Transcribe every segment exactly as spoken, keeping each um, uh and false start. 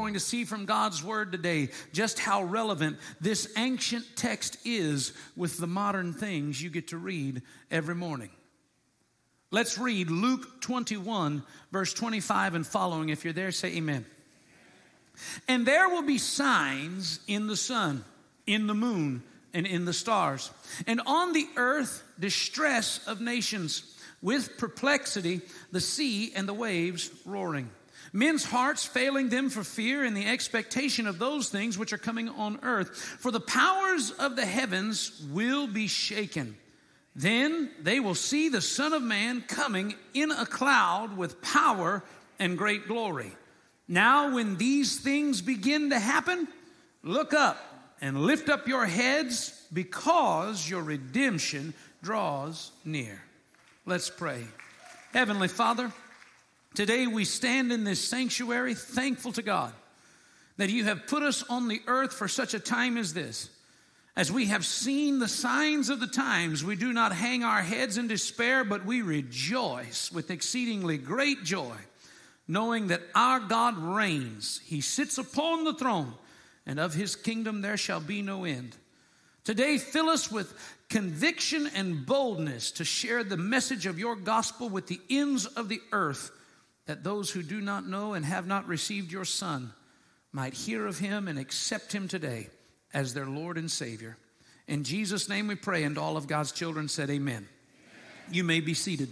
going to see from God's word today just how relevant this ancient text is with the modern things you get to read every morning. Let's read Luke twenty-one, verse twenty-five and following. If you're there, say amen. And there will be signs in the sun, in the moon, and in the stars. And on the earth, distress of nations, with perplexity, the sea and the waves roaring. Men's hearts failing them for fear and the expectation of those things which are coming on earth. For the powers of the heavens will be shaken. Then they will see the Son of Man coming in a cloud with power and great glory. Now when these things begin to happen, look up and lift up your heads, because your redemption draws near. Let's pray. Heavenly Father, today we stand in this sanctuary thankful to God that you have put us on the earth for such a time as this. As we have seen the signs of the times, we do not hang our heads in despair, but we rejoice with exceedingly great joy, knowing that our God reigns. He sits upon the throne, and of his kingdom there shall be no end. Today, fill us with conviction and boldness to share the message of your gospel with the ends of the earth, that those who do not know and have not received your Son might hear of him and accept him today as their Lord and Savior. In Jesus' name we pray, and all of God's children said amen. Amen. You may be seated.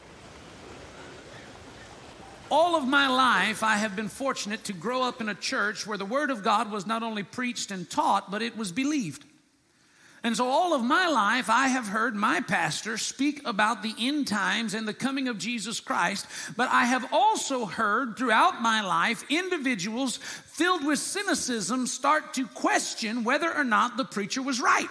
All of my life, I have been fortunate to grow up in a church where the Word of God was not only preached and taught, but it was believed. And so all of my life, I have heard my pastor speak about the end times and the coming of Jesus Christ. But I have also heard throughout my life individuals filled with cynicism start to question whether or not the preacher was right.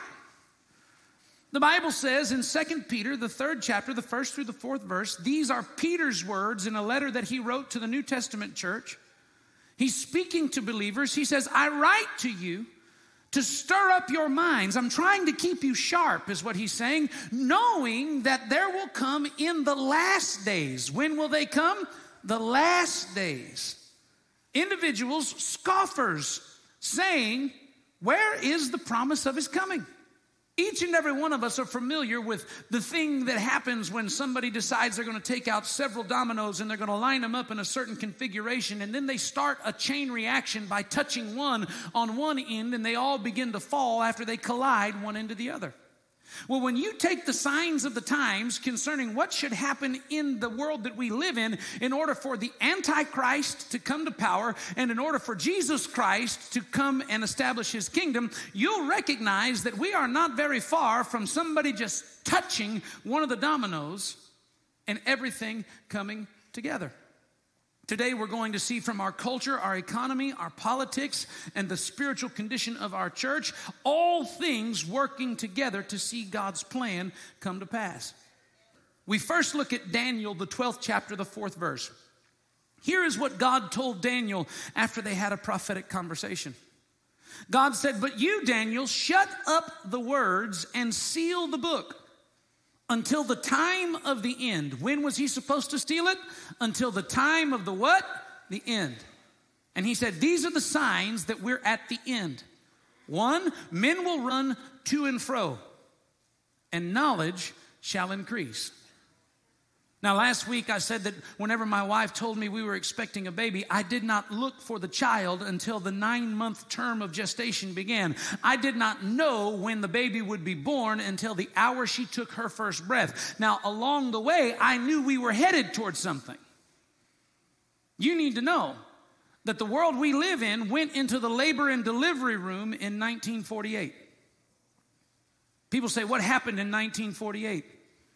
The Bible says in Second Peter, the third chapter, the first through the fourth verse, these are Peter's words in a letter that he wrote to the New Testament church. He's speaking to believers. He says, I write to you to stir up your minds. I'm trying to keep you sharp, is what he's saying, knowing that there will come in the last days. When will they come? The last days. Individuals, scoffers, saying, where is the promise of his coming? Each and every one of us are familiar with the thing that happens when somebody decides they're going to take out several dominoes and they're going to line them up in a certain configuration, and then they start a chain reaction by touching one on one end, and they all begin to fall after they collide one into the other. Well, when you take the signs of the times concerning what should happen in the world that we live in, in order for the Antichrist to come to power and in order for Jesus Christ to come and establish his kingdom, you'll recognize that we are not very far from somebody just touching one of the dominoes and everything coming together. Today we're going to see from our culture, our economy, our politics, and the spiritual condition of our church, all things working together to see God's plan come to pass. We first look at Daniel, the twelfth chapter, the fourth verse. Here is what God told Daniel after they had a prophetic conversation. God said, but you, Daniel, shut up the words and seal the book until the time of the end. When was he supposed to steal it? Until the time of the what? The end. And he said, these are the signs that we're at the end. One, men will run to and fro, and knowledge shall increase. Now, last week I said that whenever my wife told me we were expecting a baby, I did not look for the child until the nine-month term of gestation began. I did not know when the baby would be born until the hour she took her first breath. Now, along the way, I knew we were headed towards something. You need to know that the world we live in went into the labor and delivery room in nineteen forty-eight. People say, what happened in nineteen forty-eight?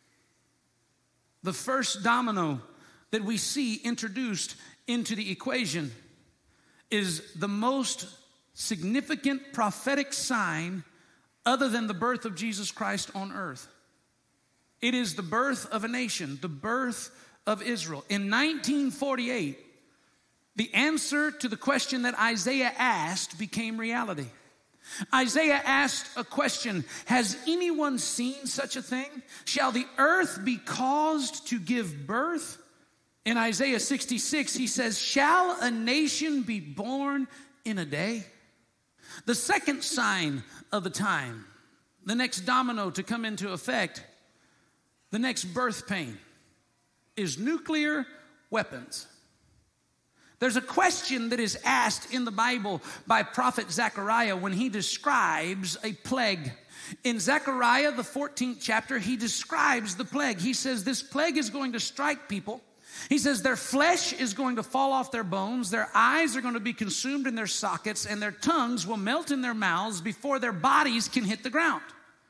The first domino that we see introduced into the equation is the most significant prophetic sign other than the birth of Jesus Christ on earth. It is the birth of a nation, the birth of Israel. In nineteen forty-eight, the answer to the question that Isaiah asked became reality. Isaiah asked a question, has anyone seen such a thing? Shall the earth be caused to give birth? In Isaiah sixty-six, he says, shall a nation be born in a day. The second sign of the time, the next domino to come into effect, the next birth pain, is nuclear weapons. There's a question that is asked in the Bible by prophet Zechariah when he describes a plague. In Zechariah, the fourteenth chapter, he describes the plague. He says this plague is going to strike people. He says their flesh is going to fall off their bones, their eyes are going to be consumed in their sockets, and their tongues will melt in their mouths before their bodies can hit the ground.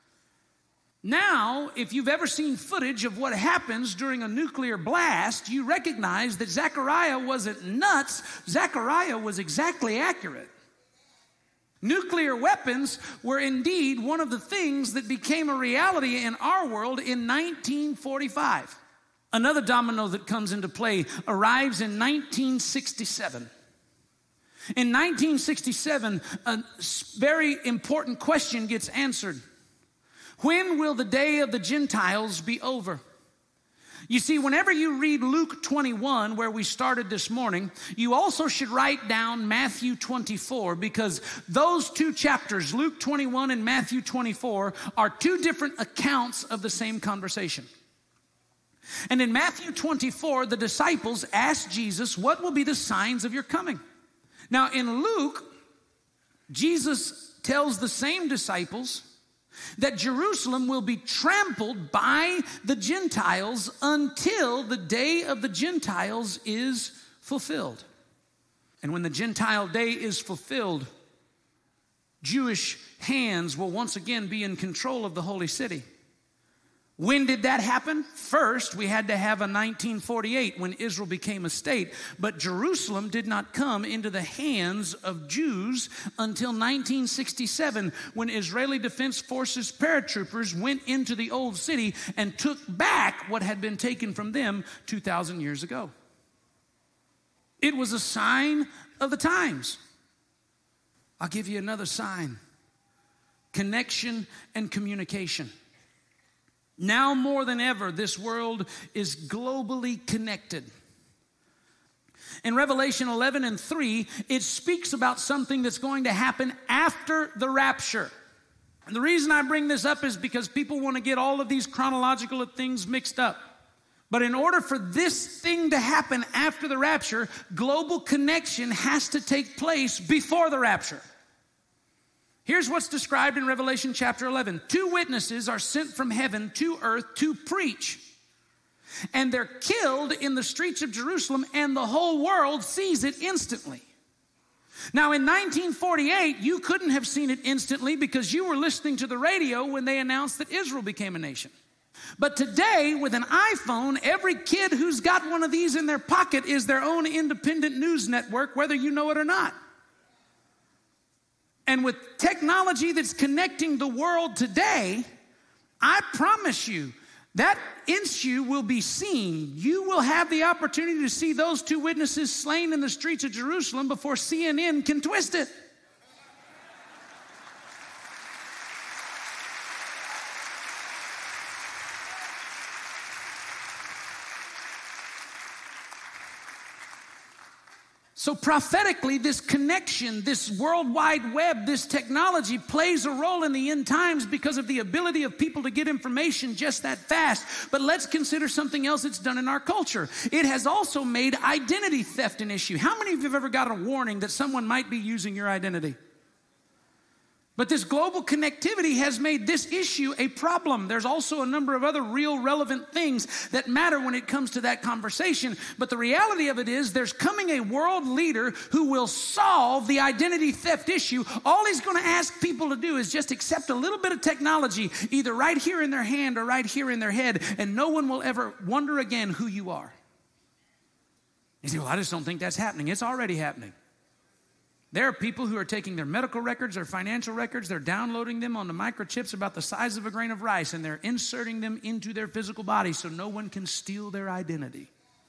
Now, if you've ever seen footage of what happens during a nuclear blast, you recognize that Zechariah wasn't nuts. Zechariah was exactly accurate. Nuclear weapons were indeed one of the things that became a reality in our world in nineteen forty-five. Another domino that comes into play arrives in nineteen sixty-seven. In nineteen sixty-seven, a very important question gets answered. When will the day of the Gentiles be over? You see, whenever you read Luke twenty-one, where we started this morning, you also should write down Matthew twenty-four, because those two chapters, Luke twenty-one and Matthew twenty-four, are two different accounts of the same conversation. And in Matthew twenty-four, the disciples asked Jesus, what will be the signs of your coming? Now in Luke, Jesus tells the same disciples that Jerusalem will be trampled by the Gentiles until the day of the Gentiles is fulfilled. And when the Gentile day is fulfilled, Jewish hands will once again be in control of the holy city. When did that happen? First, we had to have a nineteen forty-eight when Israel became a state. But Jerusalem did not come into the hands of Jews until nineteen sixty-seven, when Israeli Defense Forces paratroopers went into the old city and took back what had been taken from them two thousand years ago. It was a sign of the times. I'll give you another sign. Connection and communication. Now more than ever, this world is globally connected. In Revelation eleven and three, it speaks about something that's going to happen after the rapture. And the reason I bring this up is because people want to get all of these chronological things mixed up. But in order for this thing to happen after the rapture, global connection has to take place before the rapture. Here's what's described in Revelation chapter eleven. Two witnesses are sent from heaven to earth to preach. And they're killed in the streets of Jerusalem, and the whole world sees it instantly. Now, in nineteen forty-eight, you couldn't have seen it instantly because you were listening to the radio when they announced that Israel became a nation. But today, with an iPhone, every kid who's got one of these in their pocket is their own independent news network, whether you know it or not. And with technology that's connecting the world today, I promise you that issue will be seen. You will have the opportunity to see those two witnesses slain in the streets of Jerusalem before C N N can twist it. So prophetically, this connection, this World Wide Web, this technology plays a role in the end times because of the ability of people to get information just that fast. But let's consider something else that's done in our culture. It has also made identity theft an issue. How many of you have ever got a warning that someone might be using your identity? But this global connectivity has made this issue a problem. There's also a number of other real relevant things that matter when it comes to that conversation. But the reality of it is there's coming a world leader who will solve the identity theft issue. All he's going to ask people to do is just accept a little bit of technology, either right here in their hand or right here in their head, and no one will ever wonder again who you are. You say, well, I just don't think that's happening. It's already happening. There are people who are taking their medical records, their financial records, they're downloading them onto microchips about the size of a grain of rice, and they're inserting them into their physical body so no one can steal their identity.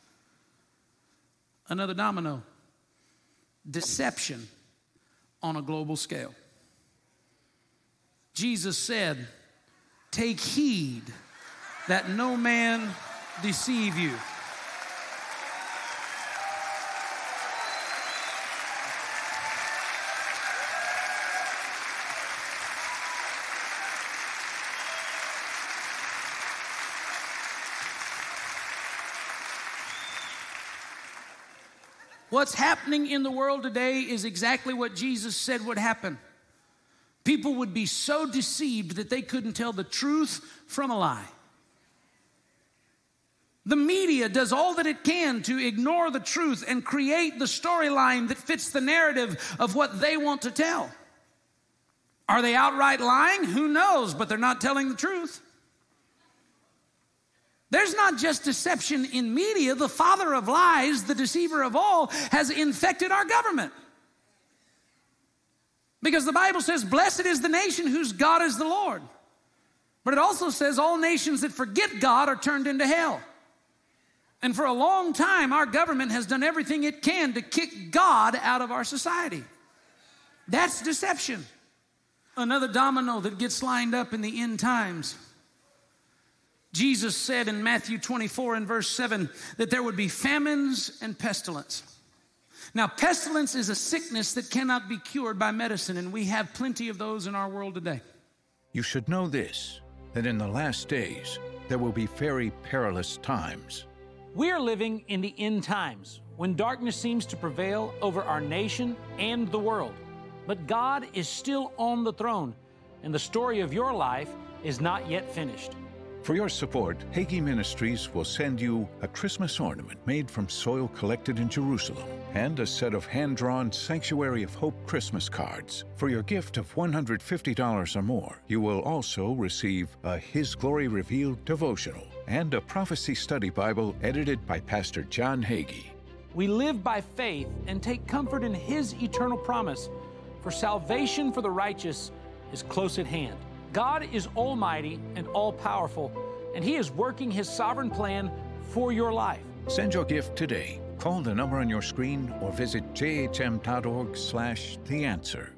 Another domino, deception on a global scale. Jesus said, take heed that no man deceive you. What's happening in the world today is exactly what Jesus said would happen. People would be so deceived that they couldn't tell the truth from a lie. The media does all that it can to ignore the truth and create the storyline that fits the narrative of what they want to tell. Are they outright lying? Who knows, but they're not telling the truth. There's not just deception in media. The father of lies, the deceiver of all, has infected our government. Because the Bible says, blessed is the nation whose God is the Lord. But it also says all nations that forget God are turned into hell. And for a long time, our government has done everything it can to kick God out of our society. That's deception. Another domino that gets lined up in the end times. Jesus said in Matthew twenty-four and verse seven that there would be famines and pestilence. Now, pestilence is a sickness that cannot be cured by medicine, and we have plenty of those in our world today. You should know this, that in the last days there will be very perilous times. We are living in the end times, when darkness seems to prevail over our nation and the world. But God is still on the throne, and the story of your life is not yet finished. For your support, Hagee Ministries will send you a Christmas ornament made from soil collected in Jerusalem and a set of hand-drawn Sanctuary of Hope Christmas cards. For your gift of one hundred fifty dollars or more, you will also receive a His Glory Revealed devotional and a prophecy study Bible edited by Pastor John Hagee. We live by faith and take comfort in His eternal promise, for salvation for the righteous is close at hand. God is almighty and all-powerful, and He is working His sovereign plan for your life. Send your gift today. Call the number on your screen or visit jhm.org slash the answer.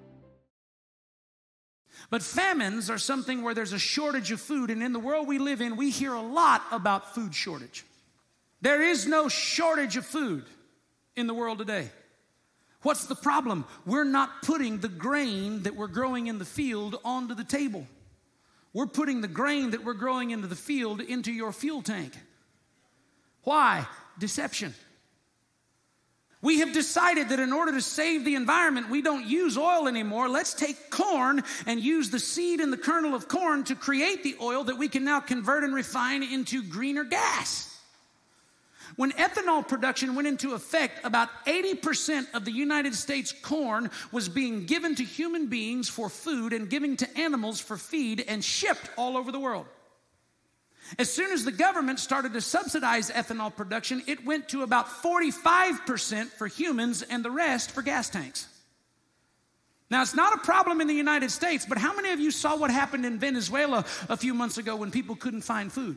But famines are something where there's a shortage of food, and in the world we live in, we hear a lot about food shortage. There is no shortage of food in the world today. What's the problem? We're not putting the grain that we're growing in the field onto the table. We're putting the grain that we're growing into the field into your fuel tank. Why? Deception. We have decided that in order to save the environment, we don't use oil anymore. Let's take corn and use the seed and the kernel of corn to create the oil that we can now convert and refine into greener gas. When ethanol production went into effect, about eighty percent of the United States corn was being given to human beings for food and given to animals for feed and shipped all over the world. As soon as the government started to subsidize ethanol production, it went to about forty-five percent for humans and the rest for gas tanks. Now, it's not a problem in the United States, but how many of you saw what happened in Venezuela a few months ago when people couldn't find food?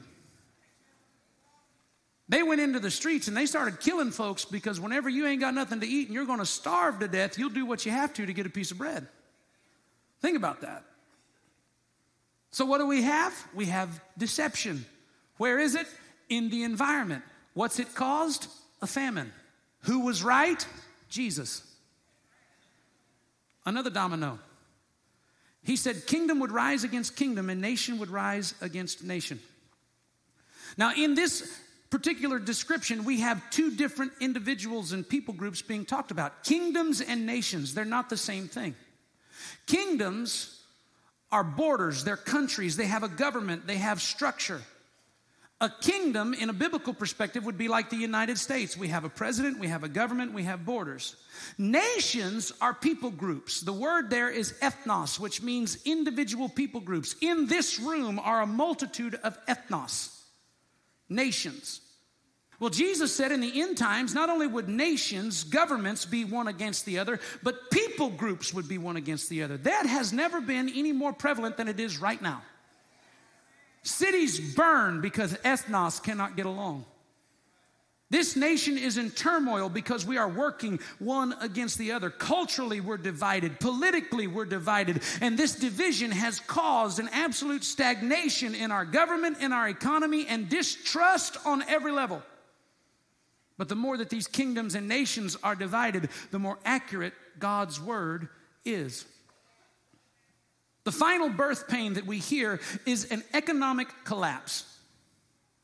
They went into the streets and they started killing folks because whenever you ain't got nothing to eat and you're going to starve to death, you'll do what you have to to get a piece of bread. Think about that. So what do we have? We have deception. Where is it? In the environment. What's it caused? A famine. Who was right? Jesus. Another domino. He said kingdom would rise against kingdom and nation would rise against nation. Now in this particular description, we have two different individuals and people groups being talked about. Kingdoms and nations, they're not the same thing. Kingdoms are borders, they're countries, they have a government, they have structure. A kingdom, in a biblical perspective, would be like the United States. We have a president, we have a government, we have borders. Nations are people groups. The word there is ethnos, which means individual people groups. In this room are a multitude of ethnos, nations. Well, Jesus said in the end times, not only would nations, governments be one against the other, but people groups would be one against the other. That has never been any more prevalent than it is right now. Cities burn because ethnos cannot get along. This nation is in turmoil because we are working one against the other. Culturally, we're divided. Politically, we're divided. And this division has caused an absolute stagnation in our government, in our economy, and distrust on every level. But the more that these kingdoms and nations are divided, the more accurate God's word is. The final birth pain that we hear is an economic collapse.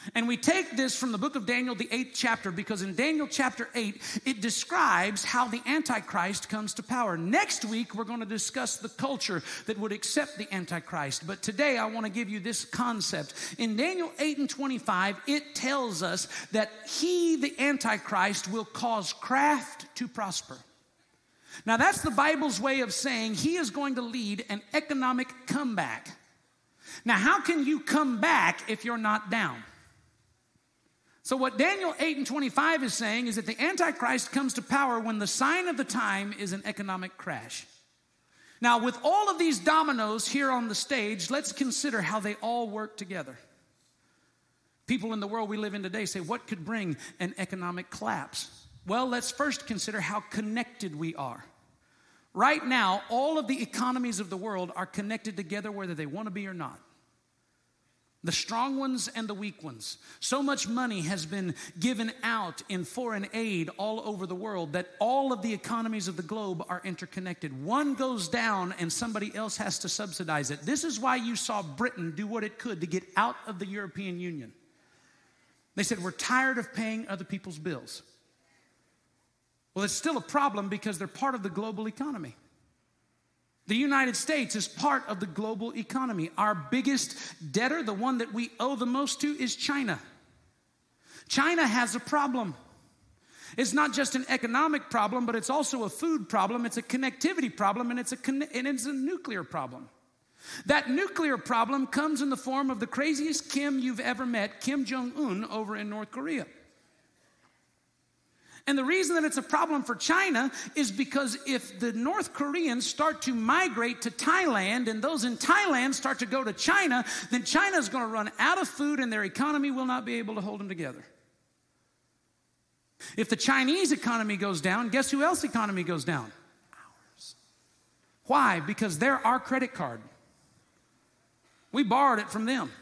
And we take this from the book of Daniel, the eighth chapter, because in Daniel chapter eight, it describes how the Antichrist comes to power. Next week, we're going to discuss the culture that would accept the Antichrist. But today, I want to give you this concept. In Daniel eight and twenty-five, it tells us that he, the Antichrist, will cause craft to prosper. Now, that's the Bible's way of saying he is going to lead an economic comeback. Now, how can you come back if you're not down? So what Daniel eight and twenty-five is saying is that the Antichrist comes to power when the sign of the time is an economic crash. Now, with all of these dominoes here on the stage, let's consider how they all work together. People in the world we live in today say, what could bring an economic collapse? Well, let's first consider how connected we are. Right now, all of the economies of the world are connected together whether they want to be or not. The strong ones and the weak ones. So much money has been given out in foreign aid all over the world that all of the economies of the globe are interconnected. One goes down and somebody else has to subsidize it. This is why you saw Britain do what it could to get out of the European Union. They said, we're tired of paying other people's bills. Well, it's still a problem because they're part of the global economy. The United States is part of the global economy. Our biggest debtor, the one that we owe the most to, is China. China has a problem. It's not just an economic problem, but it's also a food problem. It's a connectivity problem, and it's a, con- and it's a nuclear problem. That nuclear problem comes in the form of the craziest Kim you've ever met, Kim Jong-un, over in North Korea. And the reason that it's a problem for China is because if the North Koreans start to migrate to Thailand and those in Thailand start to go to China, then China's going to run out of food and their economy will not be able to hold them together. If the Chinese economy goes down, guess who else's economy goes down? Ours. Why? Because they're our credit card. We borrowed it from them.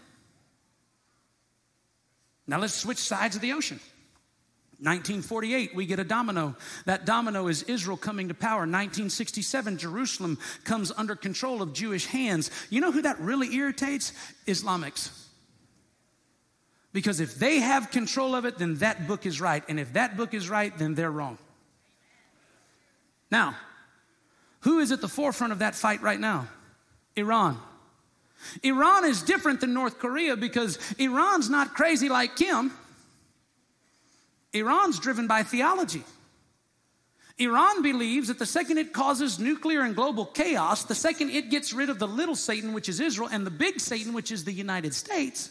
Now let's switch sides of the ocean. nineteen forty-eight, we get a domino. That domino is Israel coming to power. nineteen sixty-seven, Jerusalem comes under control of Jewish hands. You know who that really irritates? Islamics. Because if they have control of it, then that book is right. And if that book is right, then they're wrong. Now, who is at the forefront of that fight right now? Iran. Iran is different than North Korea because Iran's not crazy like Kim. Iran's driven by theology. Iran believes that the second it causes nuclear and global chaos, the second it gets rid of the little Satan, which is Israel, and the big Satan, which is the United States,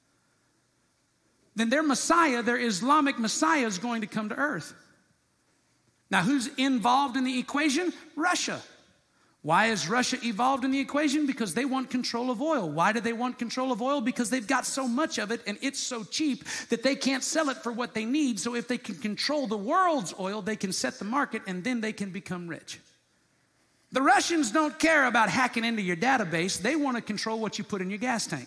then their Messiah, their Islamic Messiah, is going to come to earth. Now, who's involved in the equation? Russia. Why is Russia involved in the equation? Because they want control of oil. Why do they want control of oil? Because they've got so much of it and it's so cheap that they can't sell it for what they need. So if they can control the world's oil, they can set the market and then they can become rich. The Russians don't care about hacking into your database. They want to control what you put in your gas tank.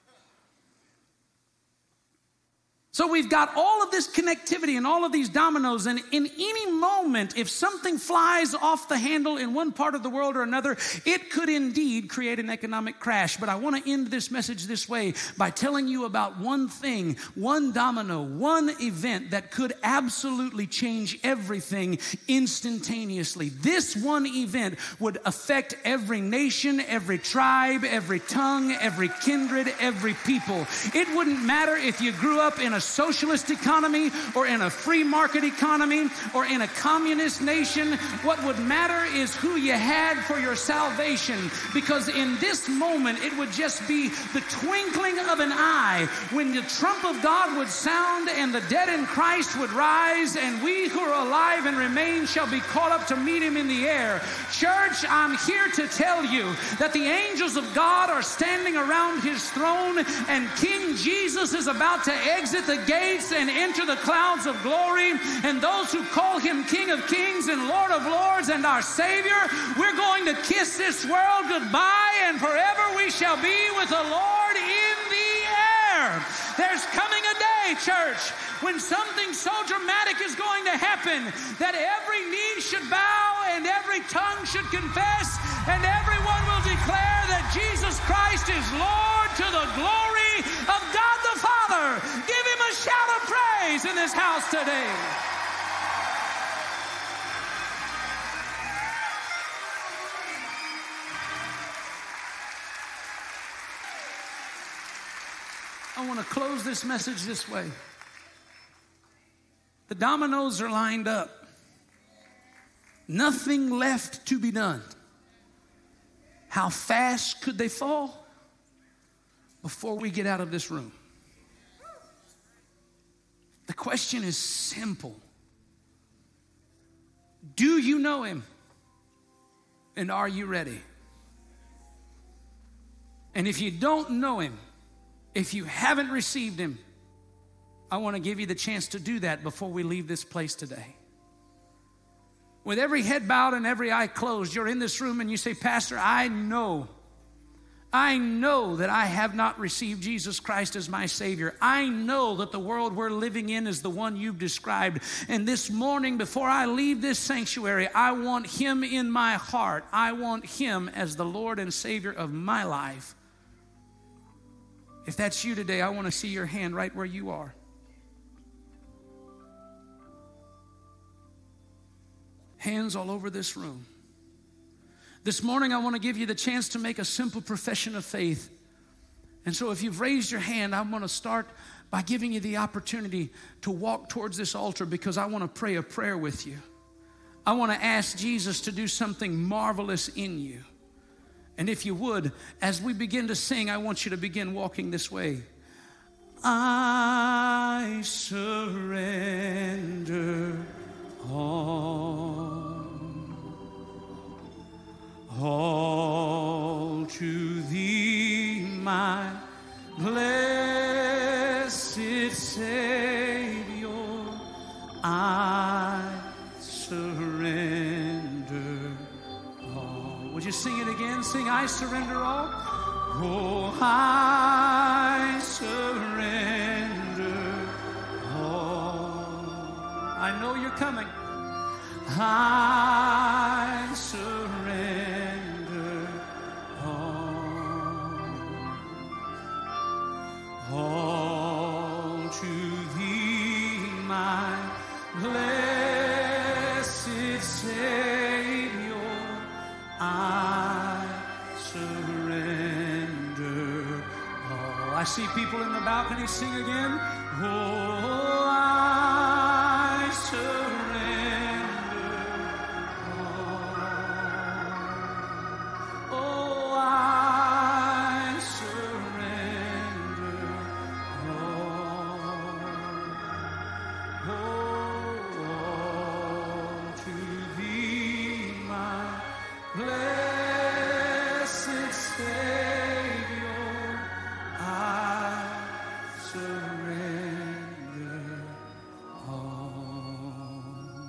So we've got all of this connectivity and all of these dominoes, and in any moment, if something flies off the handle in one part of the world or another, it could indeed create an economic crash. But I want to end this message this way by telling you about one thing, one domino, one event that could absolutely change everything instantaneously. This one event would affect every nation, every tribe, every tongue, every kindred, every people. It wouldn't matter if you grew up in a socialist economy or in a free market economy or in a communist nation. What would matter is who you had for your salvation, because in this moment it would just be the twinkling of an eye when the trump of God would sound and the dead in Christ would rise, and we who are alive and remain shall be caught up to meet him in the air. Church, I'm here to tell you that the angels of God are standing around his throne, and King Jesus is about to exit the gates and enter the clouds of glory, and those who call him King of Kings and Lord of Lords and our Savior, we're going to kiss this world goodbye, and forever we shall be with the Lord in the air. There's coming a day, church, when something so dramatic is going to happen that every knee should bow and every tongue should confess and everyone will declare that Jesus Christ is Lord, to the glory of God the Father. Give praise in this house today. I want to close this message this way. The dominoes are lined up. Nothing left to be done. How fast could they fall before we get out of this room? The question is simple. Do you know him? And are you ready? And if you don't know him, if you haven't received him, I want to give you the chance to do that before we leave this place today. With every head bowed and every eye closed, you're in this room and you say, Pastor, I know, I know that I have not received Jesus Christ as my Savior. I know that the world we're living in is the one you've described. And this morning, before I leave this sanctuary, I want him in my heart. I want him as the Lord and Savior of my life. If that's you today, I want to see your hand right where you are. Hands all over this room. This morning, I want to give you the chance to make a simple profession of faith. And so if you've raised your hand, I'm going to start by giving you the opportunity to walk towards this altar because I want to pray a prayer with you. I want to ask Jesus to do something marvelous in you. And if you would, as we begin to sing, I want you to begin walking this way. I surrender all, all to thee, my blessed Savior. I surrender all. Would you sing it again? Sing, I surrender all. Oh, I surrender all. I know you're coming. I surrender all. All to thee, my blessed Savior. I surrender all. I see people in the balcony. Sing again. Oh, I surrender all. Oh, I surrender all. Oh, to thee, my blessed Savior, I surrender all.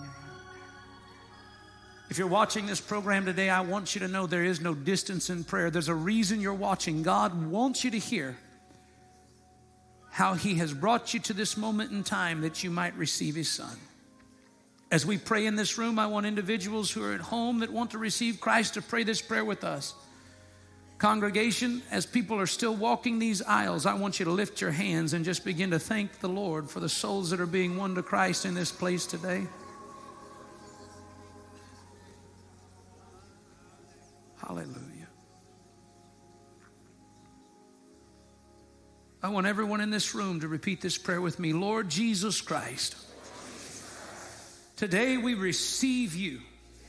If you're watching this program today, I want you to know there is no distance in prayer. There's a reason you're watching. God wants you to hear how he has brought you to this moment in time that you might receive his Son. As we pray in this room, I want individuals who are at home that want to receive Christ to pray this prayer with us. Congregation, as people are still walking these aisles, I want you to lift your hands and just begin to thank the Lord for the souls that are being won to Christ in this place today. Hallelujah. I want everyone in this room to repeat this prayer with me. Lord Jesus Christ, today we receive you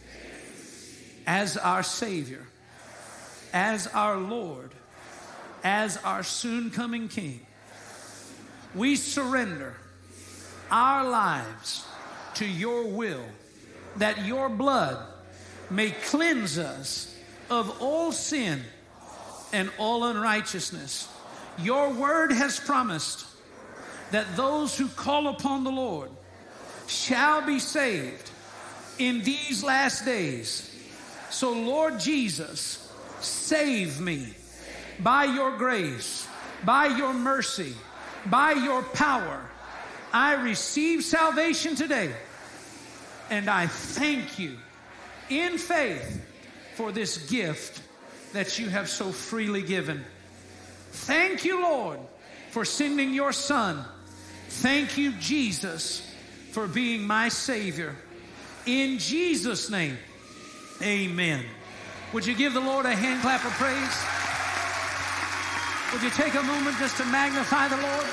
as our Savior, as our Lord, as our soon-coming King. We surrender our lives to your will, that your blood may cleanse us of all sin and all unrighteousness. Your word has promised that those who call upon the Lord shall be saved in these last days. So, Lord Jesus, save me by your grace, by your mercy, by your power. I receive salvation today, and I thank you in faith for this gift that you have so freely given. Thank you, Lord, for sending your Son. Thank you, Jesus, for being my Savior. In Jesus' name, amen. Would you give the Lord a hand clap of praise? Would you take a moment just to magnify the Lord?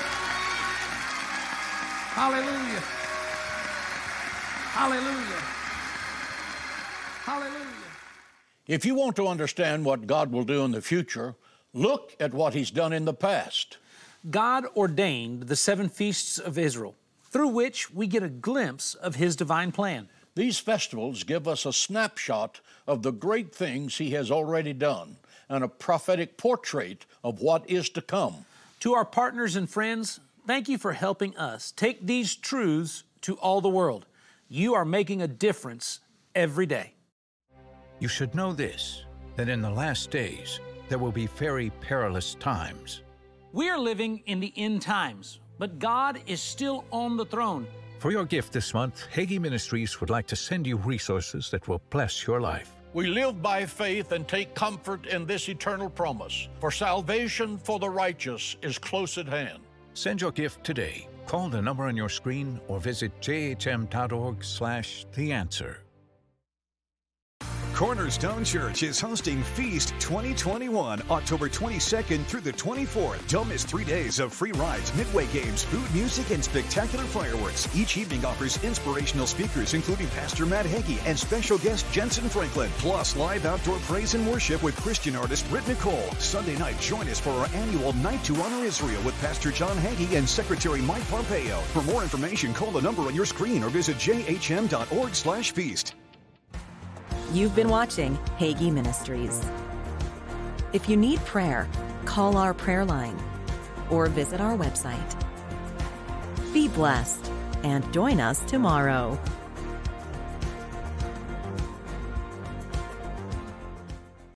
Hallelujah. Hallelujah. Hallelujah. If you want to understand what God will do in the future, look at what He's done in the past. God ordained the seven feasts of Israel, through which we get a glimpse of His divine plan. These festivals give us a snapshot of the great things He has already done and a prophetic portrait of what is to come. To our partners and friends, thank you for helping us take these truths to all the world. You are making a difference every day. You should know this, that in the last days there will be very perilous times. We are living in the end times, but God is still on the throne. For your gift this month, Hagee Ministries would like to send you resources that will bless your life. We live by faith and take comfort in this eternal promise. For salvation for the righteous is close at hand. Send your gift today. Call the number on your screen or visit j h m dot org slash the answer. Cornerstone Church is hosting Feast twenty twenty-one, October twenty-second through the twenty-fourth. Don't miss three days of free rides, midway games, food, music, and spectacular fireworks. Each evening offers inspirational speakers, including Pastor Matt Hagee and special guest Jensen Franklin, plus live outdoor praise and worship with Christian artist Britt Nicole. Sunday night, join us for our annual Night to Honor Israel with Pastor John Hagee and Secretary Mike Pompeo. For more information, call the number on your screen or visit j h m dot org slash feast. You've been watching Hagee Ministries. If you need prayer, call our prayer line or visit our website. Be blessed and join us tomorrow.